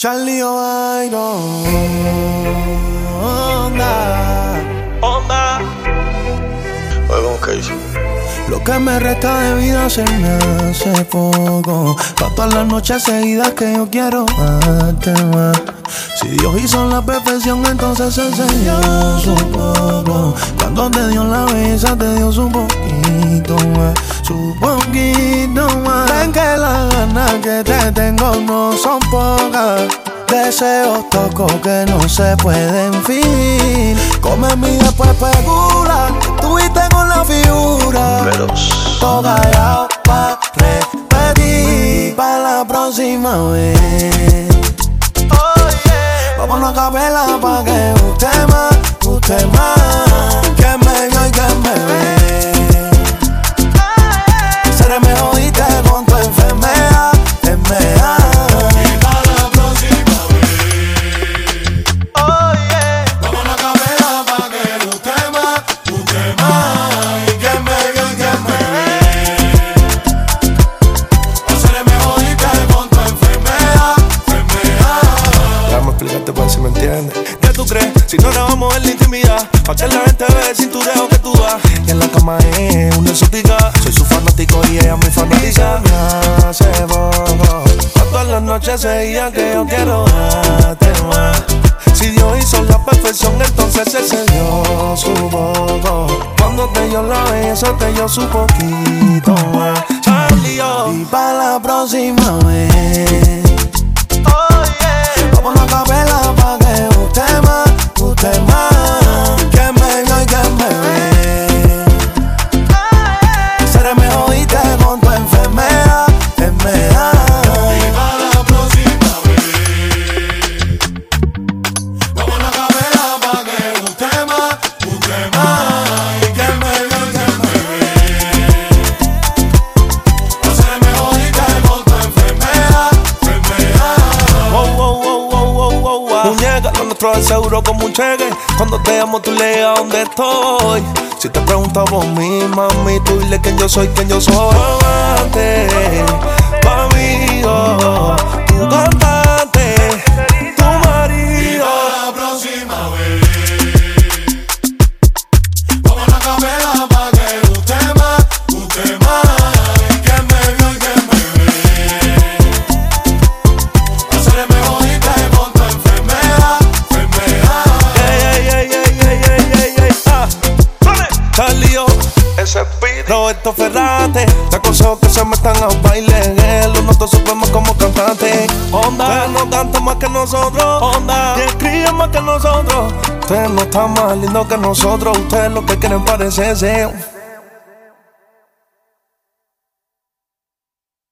Charlie Oairo, onda. Oye, ¿cómo que dice? Lo que me resta de vida se me hace poco. Pa' todas las noches seguidas que yo quiero darte más. Si Dios hizo la perfección, entonces el Señor su poco. Cuando te dio la belleza, te dio su poquito más. Su poquito más. Ven que las ganas que te tengo no son pocas. Deseos toco que no se pueden fingir. Come mi después pegura. Estuviste con la figura. Veloz. Todo callado pa' repetir. Pa' la próxima vez. Vámonos a capela pa' que usted más. Que me vio y que me ve. Seré me jodiste con tu enfermedad. Si me entiendes, ¿qué tú crees? Si no nos vamos en la intimidad, pa' que la gente vea el cintureo que tú vas. Y en la cama es una exótica. Soy su fanático y ella mi fanática. Me hace poco. Pa' todas las noches seguía que yo quiero darte más. Si Dios hizo la perfección, entonces Él se dio su poco. Cuando te dio la belleza, te dio su poquito más. Charlie, oh. Y pa' la próxima vez. Vámonos a capela pa' que usted más. Que me vio y que me ve. Seré me jodiste con tu enfermedad. Y pa' la próxima vez. Vámonos a capela pa' que usted más. Y que me vio y que me ve. Seré me jodiste con tu enfermedad. Muñeca, lo nuestro es seguro como un cheque. Cuando te amo tú lees a dónde estoy. Si te preguntas por mí, mami, tú dile quién yo soy. Amante, tu amigo, tu cantante, tu marido. Y pa' la próxima vez. Vámonos a capela pa' que usted más. Que me vio y que me ve. Hacerme jodiste con tu enfermedad. Charlie, oh, ese pide Roberto Ferrate. Te aconsejo que se metan a un baile en él. Los notos supremos como cantante. Onda, ustedes no cantan más que nosotros. Onda, y escriben más que nosotros. Ustedes no están más lindos que nosotros. Ustedes lo que quieren parecerse.